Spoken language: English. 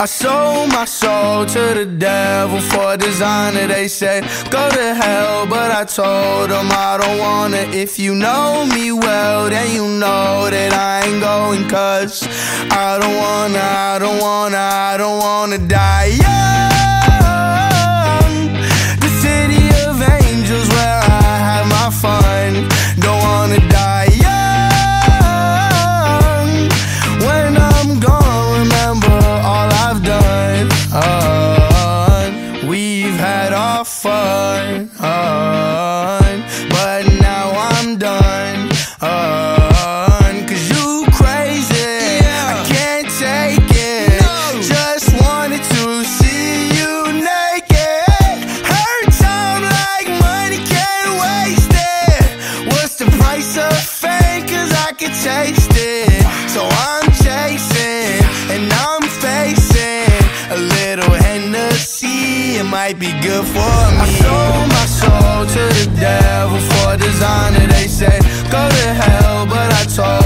I sold my soul to the devil for a designer. They said, go to hell, but I told them I don't wanna. If you know me well, then you know that I ain't going. Cause I don't wanna die young. The city of angels where I have my fun. Don't wanna die young. When I'm gone, remember all I've done. We've had our fun, but now I'm done. Cause you crazy, I can't take it. Just wanted to see you naked. Hurt time like money, can't waste it. What's the price of fame? Cause I can taste it. So I'm chasing and I'm facing a little Hennessy. It might be good for me. I sold my soul to the devil for a designer. They said, go to hell, but I told